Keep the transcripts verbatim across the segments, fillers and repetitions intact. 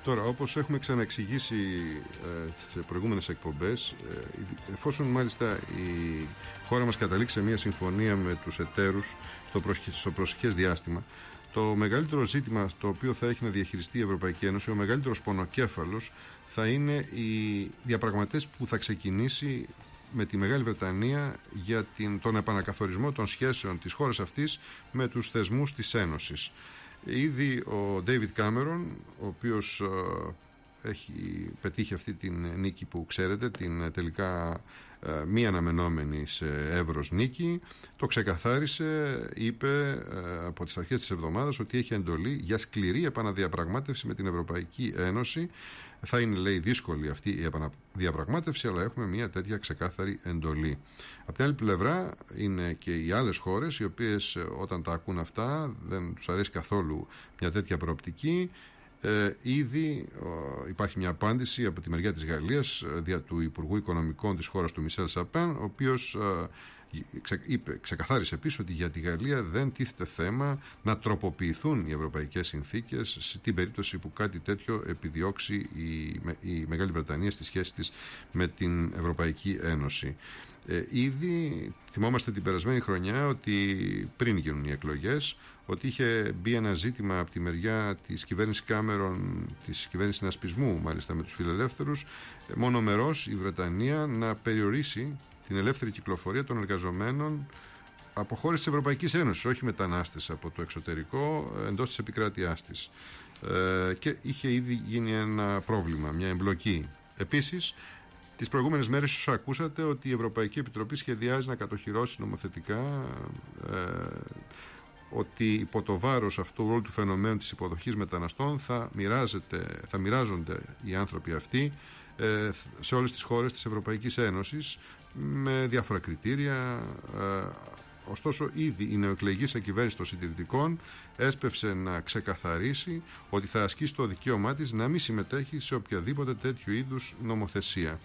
Τώρα, όπως έχουμε ξαναεξηγήσει ε, στις προηγούμενες εκπομπές, ε, εφόσον μάλιστα η χώρα μας καταλήξει σε μια συμφωνία με τους εταίρους στο, προσχε, στο προσεχές διάστημα, το μεγαλύτερο ζήτημα το οποίο θα έχει να διαχειριστεί η Ευρωπαϊκή Ένωση, ο μεγαλύτερος πονοκέφαλος, θα είναι οι διαπραγματεύσεις που θα ξεκινήσει με τη Μεγάλη Βρετανία για την, τον επανακαθορισμό των σχέσεων της χώρας αυτής με τους θεσμούς της Ένωσης. Ήδη ο Ντέιβιντ Κάμερον, ο οποίος ε, έχει πετύχει αυτή την νίκη που ξέρετε, την τελικά ε, μη αναμενόμενη σε εύρος νίκη, το ξεκαθάρισε, είπε ε, από τις αρχές της εβδομάδας ότι έχει εντολή για σκληρή επαναδιαπραγμάτευση με την Ευρωπαϊκή Ένωση. Θα είναι, λέει, δύσκολη αυτή η επαναδιαπραγμάτευση, αλλά έχουμε μια τέτοια ξεκάθαρη εντολή. Από την άλλη πλευρά είναι και οι άλλες χώρες, οι οποίες όταν τα ακούν αυτά δεν τους αρέσει καθόλου μια τέτοια προοπτική. Ε, ήδη ε, υπάρχει μια απάντηση από τη μεριά της Γαλλίας ε, δια του Υπουργού Οικονομικών της χώρας του Μισελ Σαπέν, ο οποίος ε, Ξε, είπε, ξεκαθάρισε επίσης ότι για τη Γαλλία δεν τίθεται θέμα να τροποποιηθούν οι ευρωπαϊκές συνθήκες στην περίπτωση που κάτι τέτοιο επιδιώξει η, η Μεγάλη Βρετανία στη σχέση της με την Ευρωπαϊκή Ένωση. Ε, ήδη θυμόμαστε την περασμένη χρονιά ότι πριν γίνουν οι εκλογές, ότι είχε μπει ένα ζήτημα από τη μεριά της κυβέρνησης Κάμερον, της κυβέρνησης συνασπισμού μάλιστα με τους φιλελεύθερους, μονομερός η Βρετανία να περιορίσει την ελεύθερη κυκλοφορία των εργαζομένων από χώρες της Ευρωπαϊκής Ένωσης, όχι μετανάστες από το εξωτερικό, εντός της επικράτειάς της. Ε, και είχε ήδη γίνει ένα πρόβλημα, μια εμπλοκή. Επίσης, τις προηγούμενες μέρες ίσως ακούσατε ότι η Ευρωπαϊκή Επιτροπή σχεδιάζει να κατοχυρώσει νομοθετικά ε, ότι υπό το βάρος αυτού όλου του φαινομένου της υποδοχής μεταναστών θα, θα μοιράζονται οι άνθρωποι αυτοί ε, σε όλες τις χώρες της Ευρωπαϊκής Ένωσης με διάφορα κριτήρια. Ε, ωστόσο, ήδη η νεοεκλεγής κυβέρνηση των συντηρητικών έσπευσε να ξεκαθαρίσει ότι θα ασκήσει το δικαίωμά της να μην συμμετέχει σε οποιαδήποτε τέτοιου είδους νομοθεσία.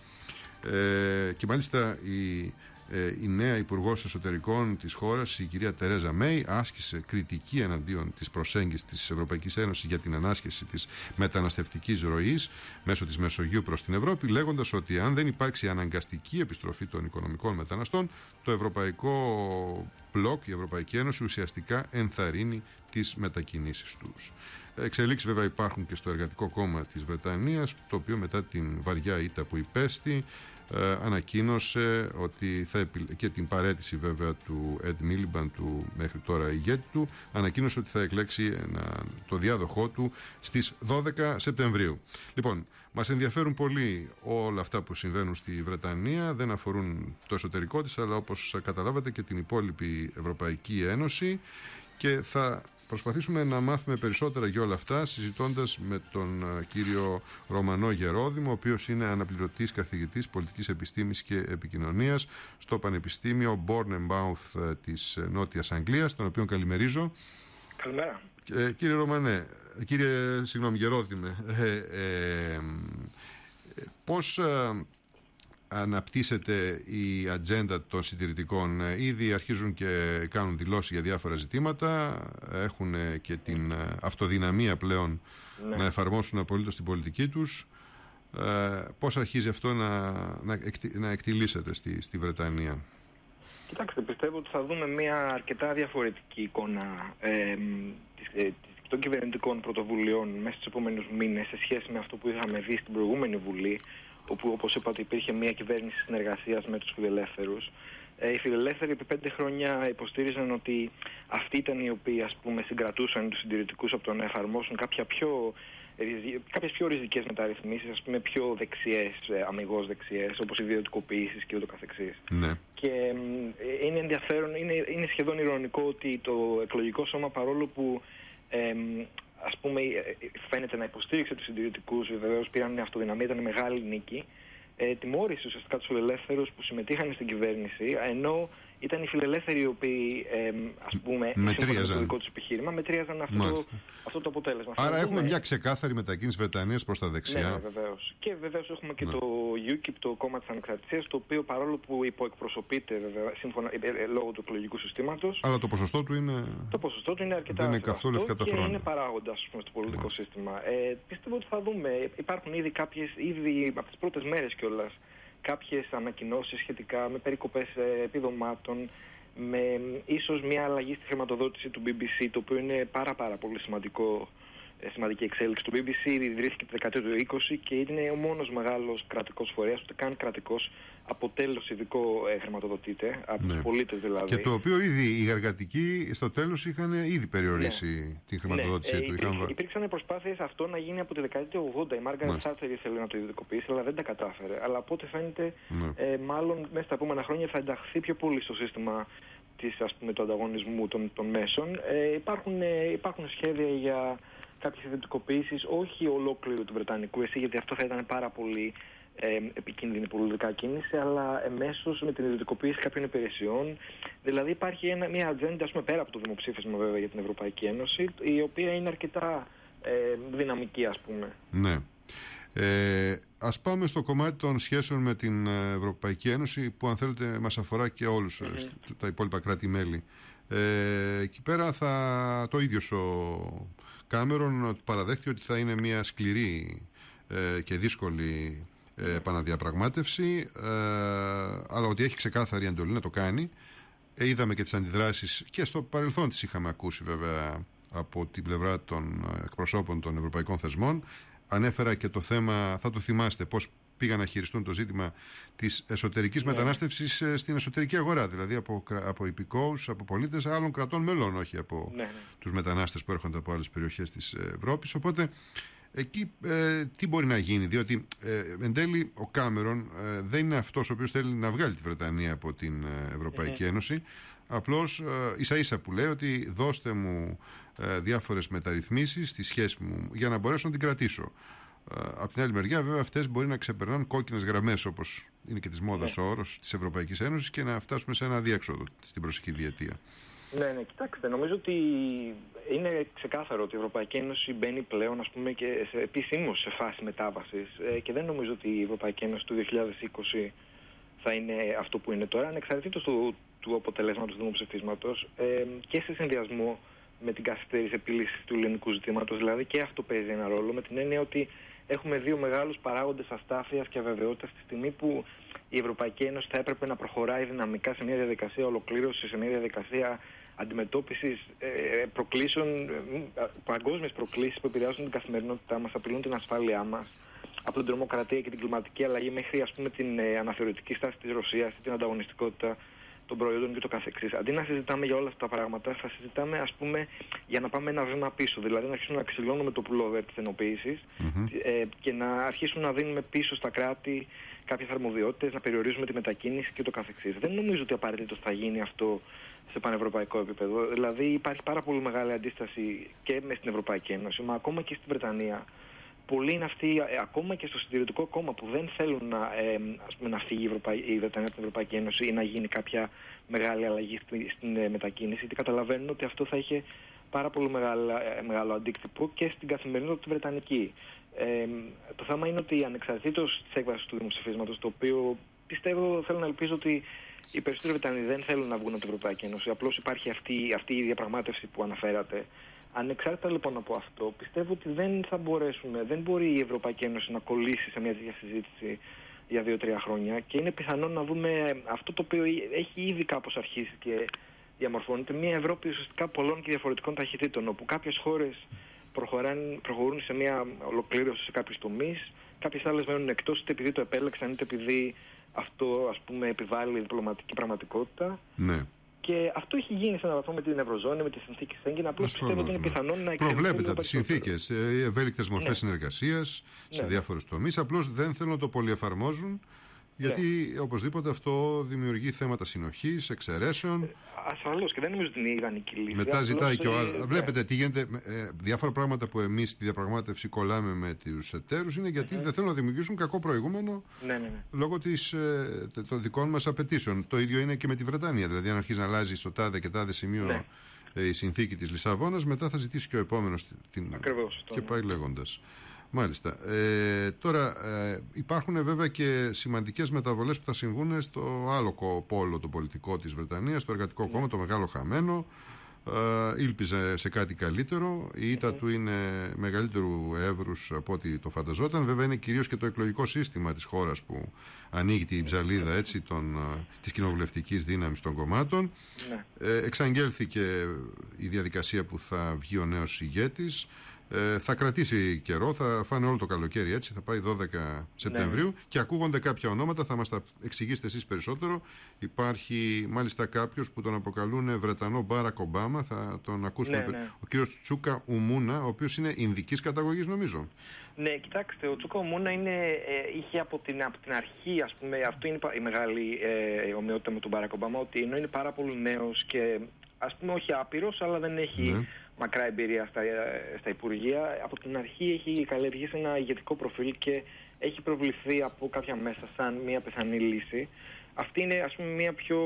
Ε, και μάλιστα η η νέα Υπουργός Εσωτερικών της χώρας, η κυρία Τερέζα Μέη, άσκησε κριτική εναντίον της προσέγγισης της Ευρωπαϊκής Ένωσης για την ανάσχεση της μεταναστευτικής ροής μέσω της Μεσογείου προς την Ευρώπη, λέγοντας ότι αν δεν υπάρξει αναγκαστική επιστροφή των οικονομικών μεταναστών, το Ευρωπαϊκό Μπλοκ, η Ευρωπαϊκή Ένωση, ουσιαστικά ενθαρρύνει τις μετακινήσεις τους. Εξελίξεις βέβαια υπάρχουν και στο Εργατικό Κόμμα της Βρετανίας, το οποίο μετά την βαριά ήττα που υπέστη ε, ανακοίνωσε ότι θα επι... και την παραίτηση βέβαια του Ed Miliband, του μέχρι τώρα ηγέτη του, ανακοίνωσε ότι θα εκλέξει ένα, το διάδοχό του στις δώδεκα Σεπτεμβρίου. Λοιπόν, μας ενδιαφέρουν πολύ όλα αυτά που συμβαίνουν στη Βρετανία, δεν αφορούν το εσωτερικό της, αλλά όπως καταλάβατε και την υπόλοιπη Ευρωπαϊκή Ένωση, και θα προσπαθήσουμε να μάθουμε περισσότερα για όλα αυτά συζητώντας με τον κύριο Ρωμανό Γερόδημο, ο οποίος είναι αναπληρωτής καθηγητής πολιτικής επιστήμης και επικοινωνίας στο Πανεπιστήμιο Bournemouth της Νότιας Αγγλίας, τον οποίο καλημερίζω. Καλημέρα. Ε, κύριε Ρωμανέ, κύριε, συγγνώμη, Γερόδημε, ε, ε, πώς ε, αναπτύσσεται η ατζέντα των συντηρητικών? Ήδη αρχίζουν και κάνουν δηλώσεις για διάφορα ζητήματα, έχουν και την αυτοδυναμία πλέον ναι. να εφαρμόσουν απολύτως την πολιτική τους. Ε, πώς αρχίζει αυτό να, να, εκτι, να εκτιλήσεται στη, στη Βρετανία? Κοιτάξτε, πιστεύω ότι θα δούμε μια αρκετά διαφορετική εικόνα ε, της, των κυβερνητικών πρωτοβουλειών μέσα στους επόμενους μήνες σε σχέση με αυτό που είχαμε δει στην προηγούμενη Βουλή, όπου, όπως είπατε, υπήρχε μια κυβέρνηση συνεργασίας με τους φιλελεύθερους. Ε, οι φιλελεύθεροι επί πέντε χρόνια υποστήριζαν ότι αυτοί ήταν οι οποίοι, ας πούμε, συγκρατούσαν τους συντηρητικούς από το να εφαρμόσουν κάποια πιο, κάποιες πιο ριζικές μεταρρυθμίσεις, ας πούμε πιο δεξιές, αμιγώς δεξιές, όπως ιδιωτικοποιήσεις και ούτω καθεξής. Ναι. Και ε, είναι ενδιαφέρον, είναι, είναι σχεδόν ειρωνικό ότι το εκλογικό σώμα, παρόλο που ε, ας πούμε φαίνεται να υποστήριξε τους συντηρητικούς, βεβαίως πήραν μια αυτοδυναμία, ήταν μεγάλη νίκη, ε, τιμώρησε ουσιαστικά τους φιλελεύθερους που συμμετείχαν στην κυβέρνηση, ενώ ήταν οι φιλελεύθεροι οι οποίοι, ε, ας πούμε, σύμφωνα με το δικό τους επιχείρημα, μετρίαζαν αυτό, το, αυτό το αποτέλεσμα. Άρα έχουμε δούμε... μια ξεκάθαρη μετακίνηση Βρετανίας προς τα δεξιά. Ναι, βεβαίως. Και βεβαίως έχουμε και ναι. το γιου κιπ, το κόμμα της Ανεξαρτησίας, το οποίο παρόλο που υποεκπροσωπείται βέβαια, σύμφωνα, ε, ε, λόγω του εκλογικού συστήματος. Αλλά το ποσοστό του είναι. Το ποσοστό του είναι αρκετά δεν είναι καθόλου ευκαταφρόνητο. Και είναι παράγοντας στο πολιτικό ναι. σύστημα. Ε, πιστεύω ότι θα δούμε. Υπάρχουν ήδη κάποιες, ήδη από τις πρώτες μέρες κιόλας, κάποιες ανακοινώσεις σχετικά με περικοπές επιδομάτων, με ίσως μια αλλαγή στη χρηματοδότηση του μπι μπι σι, το οποίο είναι πάρα πάρα πολύ σημαντικό, σημαντική εξέλιξη. Το μπι μπι σι ιδρύθηκε τη δεκαετία του είκοσι και είναι ο μόνος μεγάλος κρατικός φορέας, ούτε καν κρατικός, από τέλος ειδικό ε, χρηματοδοτείται, από ναι. τους πολίτες δηλαδή. Και το οποίο ήδη οι εργατικοί στο τέλος είχαν ήδη περιορίσει ναι. την χρηματοδότησή ναι. του. Ε, υπήρξε, είχαν... Υπήρξαν προσπάθειες αυτό να γίνει από τη δεκαετία του ογδόντα. Η Μάργαρετ Θάτσερ ήθελε να το ιδιωτικοποιήσει, αλλά δεν τα κατάφερε. Αλλά από ό,τι φαίνεται, ναι. ε, μάλλον μέσα στα επόμενα χρόνια θα ενταχθεί πιο πολύ στο σύστημα της, ας πούμε, του ανταγωνισμού των, των μέσων. Ε, υπάρχουν, ε, υπάρχουν σχέδια για κάποιες ιδιωτικοποιήσεις, όχι ολόκληρου του Βρετανικού ΕΣΥ, γιατί αυτό θα ήταν πάρα πολύ ε, επικίνδυνη πολιτικά κίνηση, αλλά εμέσως με την ιδιωτικοποίηση κάποιων υπηρεσιών. Δηλαδή υπάρχει ένα, μια ατζέντα, ας πούμε, πέρα από το δημοψήφισμα βέβαια για την Ευρωπαϊκή Ένωση, η οποία είναι αρκετά ε, δυναμική, ας πούμε. Ναι. Ε, ας πάμε στο κομμάτι των σχέσεων με την Ευρωπαϊκή Ένωση, που αν θέλετε μας αφορά και όλους mm-hmm. τα υπόλοιπα κράτη-μέλη. Ε, εκεί πέρα θα το ίδιο ο Κάμερον παραδέχτηκε ότι θα είναι μια σκληρή ε, και δύσκολη ε, επαναδιαπραγμάτευση, ε, αλλά ότι έχει ξεκάθαρη εντολή να το κάνει. Ε, είδαμε και τις αντιδράσεις και στο παρελθόν τις είχαμε ακούσει βέβαια από την πλευρά των εκπροσώπων των ευρωπαϊκών θεσμών. Ανέφερα και το θέμα, θα το θυμάστε, πώς πήγαν να χειριστούν το ζήτημα της εσωτερικής ναι. μετανάστευσης στην εσωτερική αγορά, δηλαδή από, από υπηκόους, από πολίτες άλλων κρατών μελών, όχι από ναι, ναι. τους μετανάστες που έρχονται από άλλες περιοχές της Ευρώπης. Οπότε εκεί ε, τι μπορεί να γίνει, διότι ε, εν τέλει ο Κάμερον ε, δεν είναι αυτός ο οποίος θέλει να βγάλει τη Βρετανία από την Ευρωπαϊκή mm-hmm. Ένωση. Απλώς ε, ίσα ίσα που λέει ότι δώστε μου ε, διάφορες μεταρρυθμίσεις στη σχέση μου για να μπορέσω να την κρατήσω. Ε, από την άλλη μεριά βέβαια αυτές μπορεί να ξεπερνάνε κόκκινες γραμμές, όπως είναι και της μόδας ο όρος της Ευρωπαϊκής Ένωσης, και να φτάσουμε σε ένα αδιέξοδο στην προσεχή διετία. Ναι, ναι, κοιτάξτε, νομίζω ότι είναι ξεκάθαρο ότι η Ευρωπαϊκή Ένωση μπαίνει πλέον, ας πούμε, και σε, επισήμως σε φάση μετάβασης ε, και δεν νομίζω ότι η Ευρωπαϊκή Ένωση του δύο χιλιάδες είκοσι θα είναι αυτό που είναι τώρα, ανεξαρτήτως του, του αποτελέσματος του δημοψηφίσματος ε, και σε συνδυασμό με την καθυστέρηση επίλυσης του ελληνικού ζητήματος, δηλαδή και αυτό παίζει ένα ρόλο, με την έννοια ότι έχουμε δύο μεγάλους παράγοντες αστάθειας και αβεβαιότητας στη στιγμή που η Ευρωπαϊκή Ένωση θα έπρεπε να προχωράει δυναμικά σε μια διαδικασία ολοκλήρωσης, σε μια διαδικασία αντιμετώπισης ε, προκλήσεων, ε, παγκόσμιες προκλήσεις που επηρεάζουν την καθημερινότητά μας, απειλούν την ασφάλειά μας, από την τρομοκρατία και την κλιματική αλλαγή μέχρι, ας πούμε, την ε, αναθεωρητική στάση της Ρωσίας, την ανταγωνιστικότητα των προϊόντων και το καθεξής. Αντί να συζητάμε για όλα αυτά τα πράγματα, θα συζητάμε, ας πούμε, για να πάμε ένα βήμα πίσω. Δηλαδή να αρχίσουμε να ξυλώνουμε το πουλόβερ της ενοποίησης mm-hmm. ε, και να αρχίσουμε να δίνουμε πίσω στα κράτη κάποιες αρμοδιότητες, να περιορίζουμε τη μετακίνηση και το καθεξής. Δεν νομίζω ότι απαραίτητος θα γίνει αυτό σε πανευρωπαϊκό επίπεδο. Δηλαδή υπάρχει πάρα πολύ μεγάλη αντίσταση και μες στην Ευρωπαϊκή Ένωση, μα ακόμα και στην Βρετανία. Πολλοί είναι αυτοί, ε, ακόμα και στο συντηρητικό κόμμα, που δεν θέλουν να, ε, ας πούμε, να φύγει η, Ευρωπαϊ... η Βρετανία από την Ευρωπαϊκή Ένωση ή να γίνει κάποια μεγάλη αλλαγή στην, στην ε, μετακίνηση, γιατί καταλαβαίνουν ότι αυτό θα είχε πάρα πολύ μεγάλο, ε, μεγάλο αντίκτυπο και στην καθημερινότητα τη Βρετανική. Ε, το θέμα είναι ότι ανεξαρτήτως της έκβασης του δημοψηφίσματος, το οποίο πιστεύω, θέλω να ελπίζω ότι οι περισσότεροι Βρετανοί δεν θέλουν να βγουν από την Ευρωπαϊκή Ένωση, απλώς υπάρχει αυτή, αυτή η διαπραγμάτευση που αναφέρατε. Ανεξάρτητα λοιπόν από αυτό, πιστεύω ότι δεν θα μπορέσουμε, δεν μπορεί η Ευρωπαϊκή Ένωση να κολλήσει σε μια τέτοια συζήτηση για δύο-τρία χρόνια και είναι πιθανό να δούμε αυτό το οποίο έχει ήδη κάπως αρχίσει και διαμορφώνεται, μια Ευρώπη ουσιαστικά πολλών και διαφορετικών ταχυτήτων, όπου κάποιες χώρες προχωρούν σε μια ολοκλήρωση σε κάποιους τομείς, κάποιες άλλες μένουν εκτός, είτε επειδή το επέλεξαν, είτε επειδή αυτό, ας πούμε, επιβάλλει διπλωματική πραγματικότητα. Ναι. Και αυτό έχει γίνει σε έναν βαθμό με την Ευρωζώνη, με τις συνθήκες Σέγγεν. Απλώς πιστεύω ότι είναι πιθανόν να εξελιχθούν. Προβλέπεται από τις συνθήκες ευέλικτες μορφές ναι. συνεργασίας σε ναι. διάφορους τομείς. Απλώς δεν θέλουν να το πολυεφαρμόζουν Γιατί ναι. οπωσδήποτε αυτό δημιουργεί θέματα συνοχής, εξαιρέσεων. Ασφαλώς, και δεν νομίζω ότι είναι ιδανική λύση. Μετά ζητάει και ο άλλος. Βλέπετε τι γίνεται. Ε, διάφορα πράγματα που εμείς στη διαπραγμάτευση κολλάμε με τους εταίρους είναι γιατί mm-hmm. δεν θέλουν να δημιουργήσουν κακό προηγούμενο ναι, ναι, ναι. λόγω της, ε, των δικών μας απαιτήσεων. Το ίδιο είναι και με τη Βρετανία. Δηλαδή, αν αρχίζει να αλλάζει στο τάδε και τάδε σημείο ναι. ε, η συνθήκη της Λισαβόνας, μετά θα ζητήσει και ο επόμενος την. Ακριβώς, και πάει λέγοντας. Μάλιστα. Ε, τώρα ε, υπάρχουν βέβαια και σημαντικές μεταβολές που θα συμβούν στο άλλο πόλο το πολιτικό της Βρετανίας, το Εργατικό ναι. Κόμμα, το μεγάλο χαμένο. Ε, ήλπιζε σε κάτι καλύτερο. Η ήττα mm-hmm. του είναι μεγαλύτερου εύρους από ό,τι το φανταζόταν. Βέβαια είναι κυρίως και το εκλογικό σύστημα της χώρας που ανοίγει την ψαλίδα έτσι, των, της κοινοβουλευτικής δύναμης των κομμάτων. Mm-hmm. Ε, εξαγγέλθηκε η διαδικασία που θα βγει ο νέος ηγέτης. Ε, θα κρατήσει καιρό, θα φάνε όλο το καλοκαίρι έτσι, θα πάει δώδεκα Σεπτεμβρίου ναι. και ακούγονται κάποια ονόματα, θα μας τα εξηγήσετε εσείς περισσότερο. Υπάρχει μάλιστα κάποιος που τον αποκαλούν Βρετανό Μπάρακ Ομπάμα, θα τον ακούσουμε. Ναι, ναι. Ο κύριος Τσούκα Ουμούνα, ο οποίος είναι ινδικής καταγωγής νομίζω. Ναι, κοιτάξτε, ο Τσούκα Ουμούνα είναι, ε, είχε από την, από την αρχή, ας πούμε, αυτό είναι η μεγάλη ε, ομοιότητα με τον Μπάρακ Ομπάμα, ότι ενώ είναι πάρα πολύ νέος και ας πούμε όχι άπειρος, αλλά δεν έχει... Ναι. μακρά εμπειρία στα, στα Υπουργεία. Από την αρχή έχει καλλιεργήσει ένα ηγετικό προφίλ και έχει προβληθεί από κάποια μέσα σαν μια πιθανή λύση. Αυτή είναι ας πούμε μια πιο,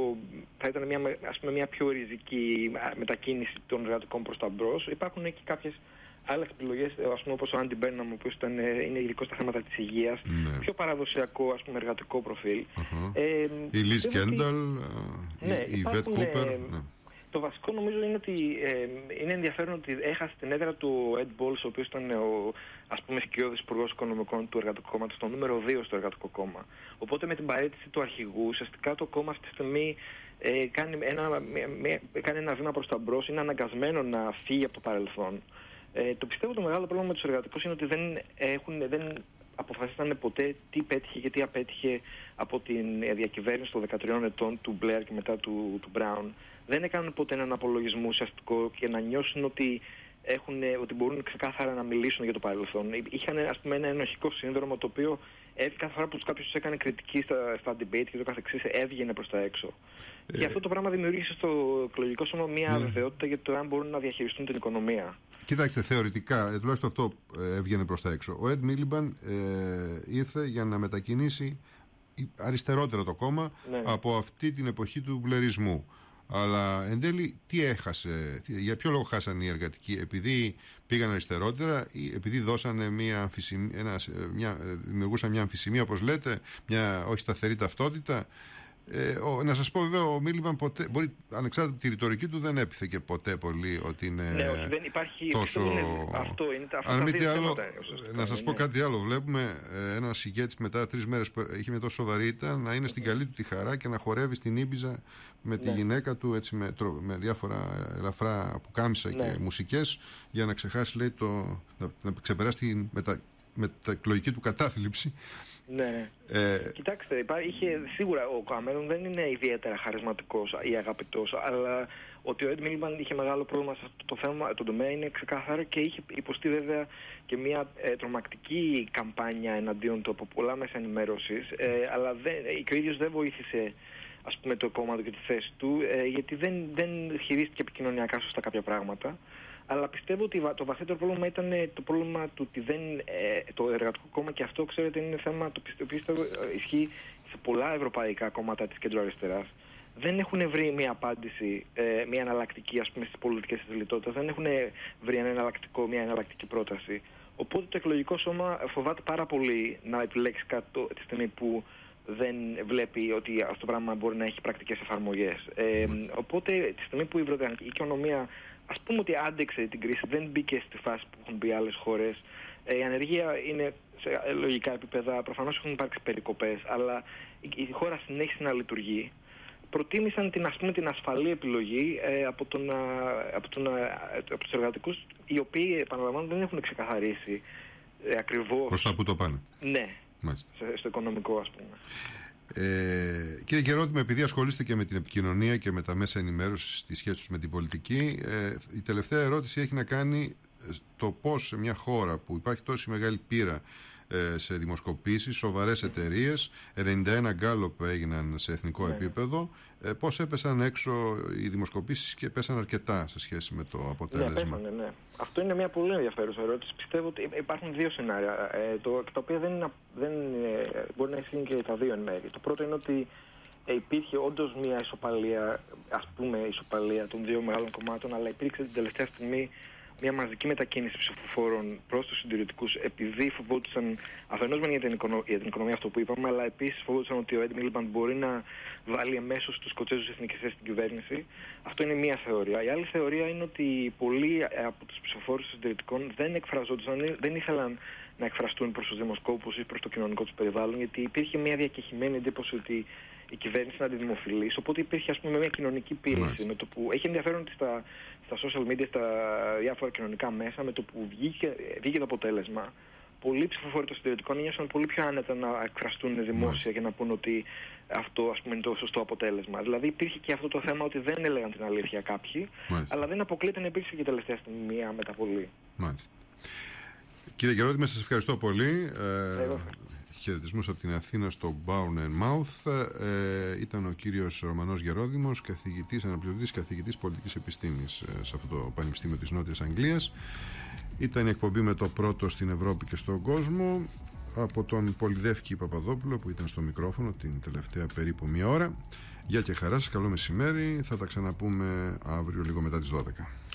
θα ήταν μια, ας πούμε, μια πιο ριζική μετακίνηση των εργατικών προς τα μπρος. Υπάρχουν και κάποιες άλλες επιλογές, ας πούμε, όπως ο Άντι Μπέρναμ, ο οποίος ήταν, είναι ειδικό στα θέματα της υγείας, ναι. πιο παραδοσιακό ας πούμε, εργατικό προφίλ. Uh-huh. Ε, η Λιζ Κένταλ, ναι, η Βετ Κούπερ. Το βασικό νομίζω είναι ότι ε, είναι ενδιαφέρον ότι έχασε την έδρα του ο Ed Balls, ο οποίος ήταν ο ας πούμε σκιώδης υπουργός οικονομικών του Εργατικού Κόμματος, το νούμερο δύο στο Εργατικό Κόμμα. Οπότε με την παραίτηση του αρχηγού, ουσιαστικά το κόμμα αυτή τη στιγμή ε, κάνει, ένα, μια, μια, κάνει ένα βήμα προς τα μπρος, είναι αναγκασμένο να φύγει από το παρελθόν. Ε, το πιστεύω το μεγάλο πρόβλημα με τους εργατικούς είναι ότι δεν, έχουν, δεν αποφασίσανε ποτέ τι πέτυχε και τι απέτυχε από την διακυβέρνηση των δεκατριών ετών του Μπλερ και μετά του, του Μπράουν. Δεν έκαναν ποτέ έναν απολογισμό ουσιαστικό και να νιώσουν ότι, έχουν, ότι μπορούν ξεκάθαρα να μιλήσουν για το παρελθόν. Είχαν ας πούμε ένα ενοχικό σύνδρομο το οποίο κάθε φορά που κάποιος τους έκανε κριτική στα, στα debate και το καθεξής έβγαινε προς τα έξω. Ε, και αυτό το πράγμα δημιούργησε στο εκλογικό σώμα μια ναι. αβεβαιότητα για το αν μπορούν να διαχειριστούν την οικονομία. Κοιτάξτε, θεωρητικά, ε, τουλάχιστον αυτό ε, έβγαινε προς τα έξω. Ο Ed Miliband ε, ήρθε για να μετακινήσει αριστερότερα το κόμμα ναι. από αυτή την εποχή του μπλερισμού. Αλλά εν τέλει τι έχασε, για ποιο λόγο χάσανε οι εργατικοί, επειδή πήγαν αριστερότερα ή επειδή δώσανε μια αμφισημία, ένα, μια, δημιουργούσαν μια αμφισημία όπως λέτε, μια όχι σταθερή ταυτότητα. Ε, ο, να σας πω βέβαια ο Μίλιμπαν ποτέ, μπορεί, ανεξάρτητα από τη ρητορική του δεν έπιθε και ποτέ πολύ ότι είναι ναι, όχι, δεν υπάρχει, τόσο... Είναι, αυτό είναι τα αν μη τι άλλο, θέματα, να σας πω ναι. κάτι άλλο, βλέπουμε ε, ένα ηγέτης μετά τρεις μέρες που έχει με τόσο σοβαρότητα να είναι στην καλή του τη χαρά και να χορεύει στην Ήμπιζα με τη ναι. γυναίκα του έτσι, με, με διάφορα ελαφρά πουκάμισα ναι. και μουσικές για να ξεχάσει λέει, το, να, να ξεπεράσει τη μετα, μεταεκλογική του κατάθλιψη. Ναι. Ε, Κοιτάξτε, είχε, σίγουρα ο Κάμερον δεν είναι ιδιαίτερα χαρισματικός ή αγαπητός, αλλά ότι ο Ed Miliband είχε μεγάλο πρόβλημα σε αυτό το θέμα, το τομέα είναι ξεκάθαρο και είχε υποστεί βέβαια και μια ε, τρομακτική καμπάνια εναντίον του από πολλά μέσα ενημέρωσης, ε, αλλά δεν, και ο ίδιος δεν βοήθησε ας πούμε το κόμμα του και τη θέση του, ε, γιατί δεν, δεν χειρίστηκε επικοινωνιακά σωστά κάποια πράγματα. Αλλά πιστεύω ότι το βαθύτερο πρόβλημα ήταν το πρόβλημα του ότι δεν, ε, το Εργατικό Κόμμα, και αυτό ξέρετε είναι θέμα το οποίο πιστεύω ισχύει σε πολλά ευρωπαϊκά κόμματα της κεντροαριστεράς. Δεν έχουν βρει μια απάντηση, ε, μια εναλλακτική ας πούμε στις πολιτικές της λιτότητας, δεν έχουν βρει ένα εναλλακτικό, μια εναλλακτική πρόταση. Οπότε το εκλογικό σώμα φοβάται πάρα πολύ να επιλέξει κάτι τη στιγμή που δεν βλέπει ότι αυτό το πράγμα μπορεί να έχει πρακτικές εφαρμογές. Ε, οπότε τη στιγμή που η βρετανική οικονομία ας πούμε ότι άντεξε την κρίση, δεν μπήκε στη φάση που έχουν μπει άλλες χώρες. Ε, η ανεργία είναι σε λογικά επίπεδα, προφανώς έχουν υπάρξει περικοπές, αλλά η, η χώρα συνέχισε να λειτουργεί. Προτίμησαν την, ας πούμε, την ασφαλή επιλογή ε, από, τον, από, τον, από τους εργατικούς, οι οποίοι επαναλαμβάνω δεν έχουν ξεκαθαρίσει ε, ακριβώς. Προς τα που το πάνε. Ναι, σε, στο οικονομικό ας πούμε. Ε, κύριε Γερόδημε, επειδή ασχολείστε και με την επικοινωνία και με τα μέσα ενημέρωσης στη σχέση τους με την πολιτική, ε, η τελευταία ερώτηση έχει να κάνει το πώς σε μια χώρα που υπάρχει τόση μεγάλη πείρα ε, σε δημοσκοπήσεις, σοβαρές εταιρείες, ενενήντα ένα γκάλοπ έγιναν σε εθνικό ναι. επίπεδο. Ε, πώς έπεσαν έξω οι δημοσκοπήσεις και πέσαν αρκετά σε σχέση με το αποτέλεσμα? Ναι, πέσανε, ναι. Αυτό είναι μια πολύ ενδιαφέρουσα ερώτηση. Πιστεύω ότι υπάρχουν δύο σενάρια, ε, το, τα οποία δεν, είναι, δεν ε, μπορεί να ισχύουν και τα δύο εν μέρη. Το πρώτο είναι ότι ε, υπήρχε όντως μια ισοπαλία, ας πούμε ισοπαλία των δύο μεγάλων κομμάτων, αλλά υπήρξε την τελευταία στιγμή μια μαζική μετακίνηση ψηφοφόρων προς τους συντηρητικούς, επειδή φοβόντουσαν αφενός για την, οικονο... για την οικονομία, αυτό που είπαμε, αλλά επίσης φοβόντουσαν ότι ο Ed Miliband μπορεί να βάλει εμέσως τους Σκοτσέζους εθνικιστές στην κυβέρνηση. Αυτό είναι μία θεωρία. Η άλλη θεωρία είναι ότι πολλοί από τους ψηφοφόρους των συντηρητικών δεν εκφραζόντουσαν, δεν ήθελαν να εκφραστούν προς τους δημοσκόπους ή προς το κοινωνικό τους περιβάλλον, γιατί υπήρχε μια διακεχημένη εντύπωση ότι η κυβέρνηση είναι αντιδημοφιλής, οπότε υπήρχε, ας πούμε, μια κοινωνική πίεση. Με το που έχει ενδιαφέρον ότι στα, στα social media, στα διάφορα κοινωνικά μέσα, με το που βγήκε, βγήκε το αποτέλεσμα, πολλοί ψηφοφόροι των συντηρητικών νιώσαν πολύ πιο άνετα να εκφραστούν δημόσια και να πούν ότι αυτό, ας πούμε, είναι το σωστό αποτέλεσμα. Δηλαδή υπήρχε και αυτό το θέμα ότι δεν έλεγαν την αλήθεια κάποιοι, Μάλιστα. αλλά δεν αποκλείεται να υπήρξε και τελευταία στιγμή μια μεταβολή. Μάλιστα. Κύριε Γερόδημε, σας ευχαριστώ πολύ. Εγώ. Χαιρετισμούς από την Αθήνα στο Bournemouth. Ε, ήταν ο κύριος Ρωμανός Γερόδημος, καθηγητής, αναπληρωτής καθηγητής πολιτικής επιστήμης ε, σε αυτό το Πανεπιστήμιο της Νότιας Αγγλίας. Ήταν η εκπομπή με το πρώτο στην Ευρώπη και στον κόσμο, από τον Πολυδεύκη Παπαδόπουλο που ήταν στο μικρόφωνο την τελευταία περίπου μία ώρα. Γεια και χαρά σας, καλό μεσημέρι. Θα τα ξαναπούμε αύριο λίγο μετά τις δώδεκα.